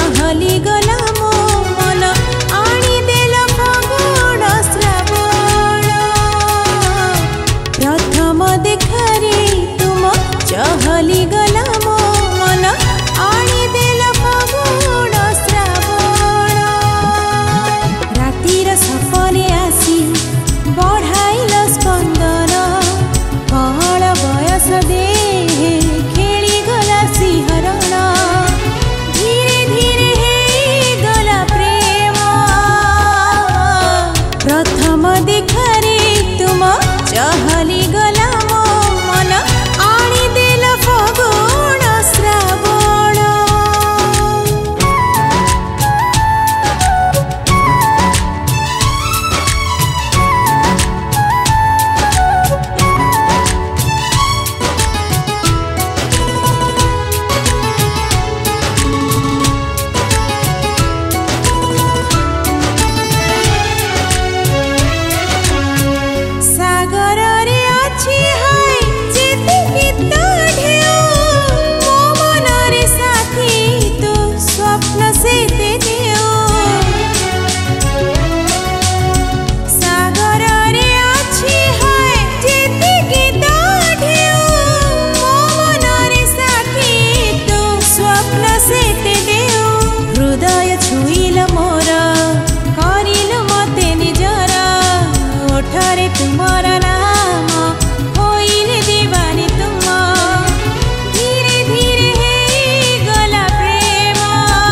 चहली गला मो मन आनी देल फागुन श्रावण प्रथम देखारे तुम चहली गला मो मन आनी देल फागुन श्रावण रातिर सपने आसी बढ़ाइल स्पंदन कहल बयस दे खेली गला सिहरण धीरे धीरे हे गला प्रेम प्रथम देखारे तुम चहली गला मो मन आनी देल फागुन श्रावण। सागर रे अच्छी है जेते गीत ढेउ मो मन रे साथी तो स्वप्न से दे देओ सागर रे अच्छी है जेते गीत ढेउ मो मन रे साथी तो स्वप्न से दे देओ हृदय छुइल मोर करिल मते निजर ओठरे तुमर नाम होइले दीवानी तुम धीरे धीरे हे गला प्रेम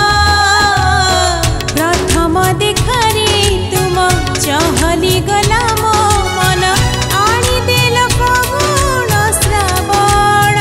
प्रथम देखारे तुम चहली गला मो मन आनी देल फागुन श्रावण।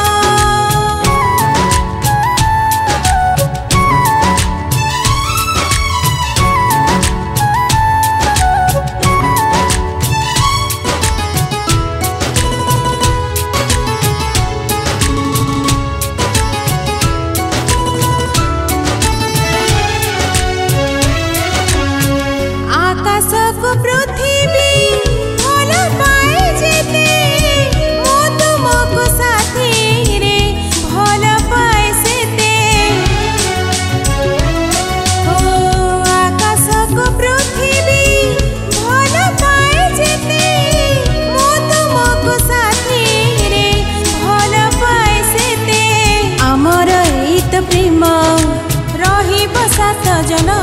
आकाश को पृथ्वी भल पाए जेते मो तुमको साथी रे भल पाए सेते ओ आकाश को पृथ्वी भल पाए जेते मो तुमको साथी रे भल पाए सेते आमर एत प्रेम रहिब सात जन्म